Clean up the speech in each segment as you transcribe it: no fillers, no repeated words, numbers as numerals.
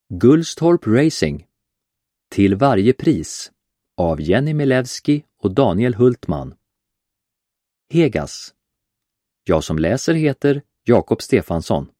Gullstorp Racing. Till varje pris av Jenny Milewski och Daniel Hultman. Hegas. Jag som läser heter Jakob Stefansson.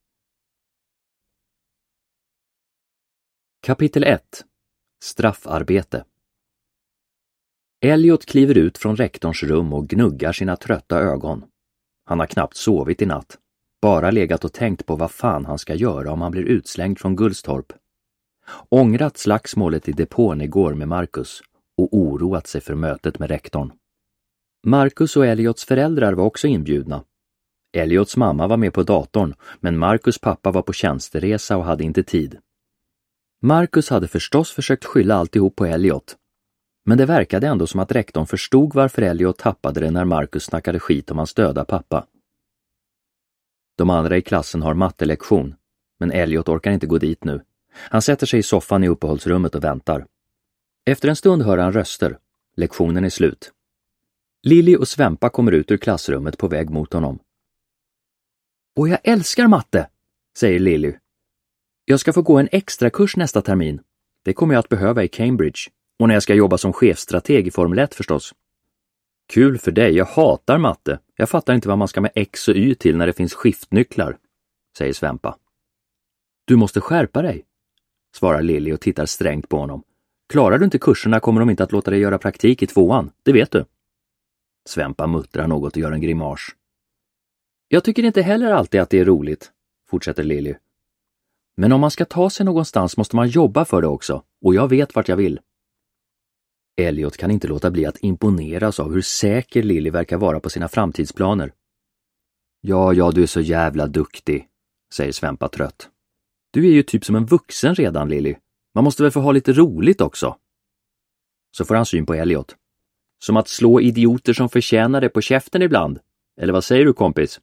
Kapitel 1. Straffarbete. Elliot kliver ut från rektorns rum och gnuggar sina trötta ögon. Han har knappt sovit i natt. Bara legat och tänkt på vad fan han ska göra om han blir utslängd från Gullstorp. Ångrat slagsmålet i depån igår med Marcus och oroat sig för mötet med rektorn. Marcus och Elliots föräldrar var också inbjudna. Elliots mamma var med på datorn, men Marcus pappa var på tjänsteresa och hade inte tid. Marcus hade förstås försökt skylla alltihop på Elliot. Men det verkade ändå som att rektorn förstod varför Elliot tappade det när Marcus snackade skit om hans döda pappa. De andra i klassen har mattelektion, men Elliot orkar inte gå dit nu. Han sätter sig i soffan i uppehållsrummet och väntar. Efter en stund hör han röster. Lektionen är slut. Lilly och Svempa kommer ut ur klassrummet på väg mot honom. Och jag älskar matte, säger Lilly. Jag ska få gå en extra kurs nästa termin. Det kommer jag att behöva i Cambridge. Och när jag ska jobba som chefstrateg i Formel 1 förstås. Kul för dig, jag hatar matte. Jag fattar inte vad man ska med X och Y till när det finns skiftnycklar, säger Svempa. Du måste skärpa dig, svarar Lilly och tittar strängt på honom. Klarar du inte kurserna kommer de inte att låta dig göra praktik i 2:an, det vet du. Svempa muttrar något och gör en grimas. Jag tycker inte heller alltid att det är roligt, fortsätter Lilly. Men om man ska ta sig någonstans måste man jobba för det också, och jag vet vart jag vill. Elliot kan inte låta bli att imponeras av hur säker Lilly verkar vara på sina framtidsplaner. Ja, du är så jävla duktig, säger Svempa trött. Du är ju typ som en vuxen redan, Lilly. Man måste väl få ha lite roligt också. Så får han syn på Elliot. Som att slå idioter som förtjänar det på käften ibland. Eller vad säger du, kompis?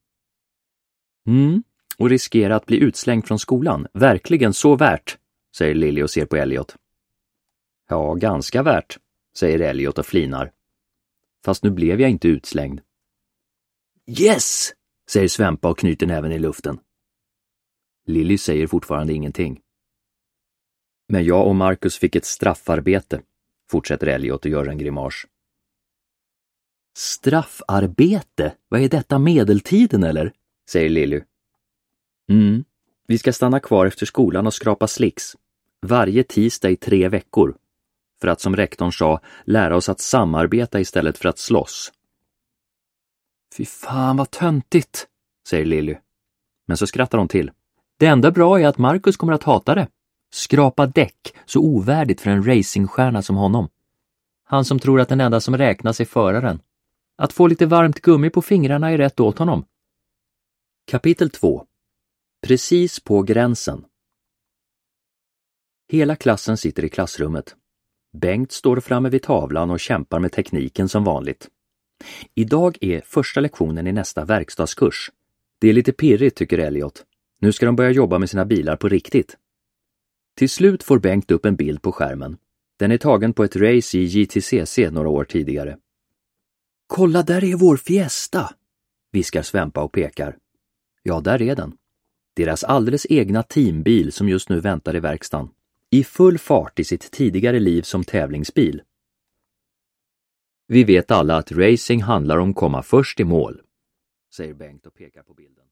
Och riskera att bli utslängd från skolan. Verkligen så värt, säger Lilly och ser på Elliot. Ja, ganska värt, säger Elliot och flinar. Fast nu blev jag inte utslängd. Yes, säger Svempa och knyter näven i luften. Lilly säger fortfarande ingenting. Men jag och Marcus fick ett straffarbete, fortsätter Elliot och gör en grimas. Straffarbete? Vad är detta, medeltiden eller? Säger Lilly. Vi ska stanna kvar efter skolan och skrapa slicks. Varje tisdag i 3 veckor. För att som rektorn sa, lära oss att samarbeta istället för att slåss. Fy fan vad töntigt, säger Lilly. Men så skrattar hon till. Det enda bra är att Marcus kommer att hata det. Skrapa däck, så ovärdigt för en racingstjärna som honom. Han som tror att den enda som räknas är föraren. Att få lite varmt gummi på fingrarna är rätt åt honom. Kapitel 2. Precis på gränsen. Hela klassen sitter i klassrummet. Bengt står framme vid tavlan och kämpar med tekniken som vanligt. Idag är första lektionen i nästa verkstadskurs. Det är lite pirrigt, tycker Elliot. Nu ska de börja jobba med sina bilar på riktigt. Till slut får Bengt upp en bild på skärmen. Den är tagen på ett race i JTCC några år tidigare. Kolla, där är vår Fiesta, viskar Svempa och pekar. Ja, där är den. Deras alldeles egna teambil som just nu väntar i verkstaden. I full fart i sitt tidigare liv som tävlingsbil. Vi vet alla att racing handlar om komma först i mål, säger Bengt och pekar på bilden.